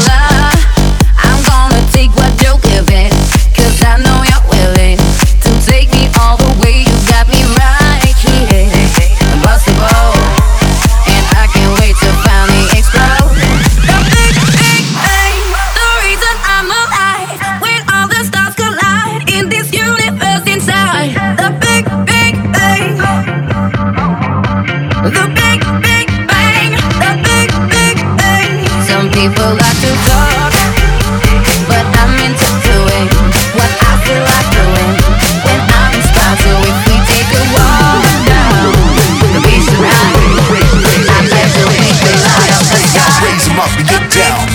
People like to talk, but I'm into doing what I feel like doing when I'm inspired. So if we take a walk down the beach tonight, I bet you'll make the light of the sky. Raise 'em up and get down.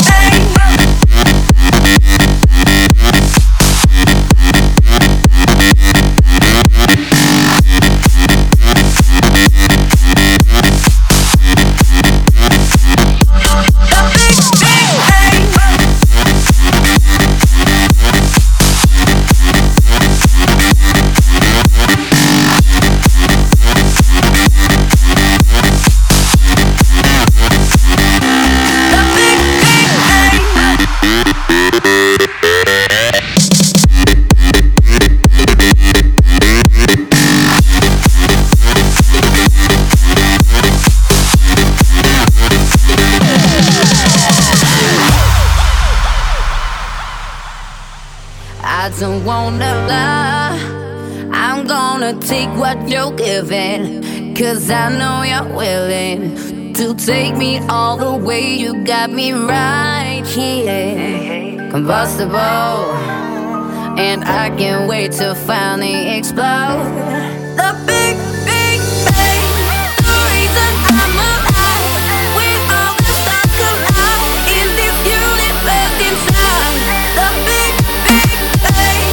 I don't wanna lie, I'm gonna take what you're giving, 'cause I know you're willing to take me all the way. You got me right here, combustible, and I can't wait to finally explode. The big, big bang, the reason I'm alive, when all the stars collide in this universe inside. The big, big bang,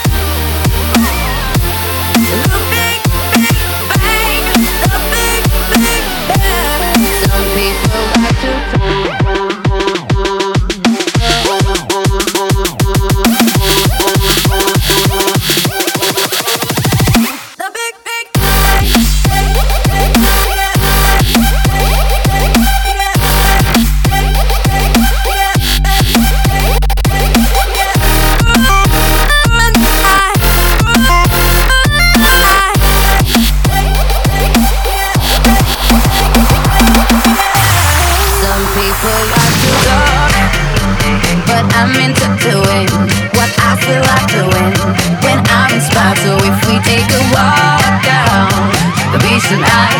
the big, big bang, the big, big bang. Some people like to the big, big bang. Some people like to talk, but I'm into doing what I feel like doing when I'm inspired. So if we take a walk down the beach tonight,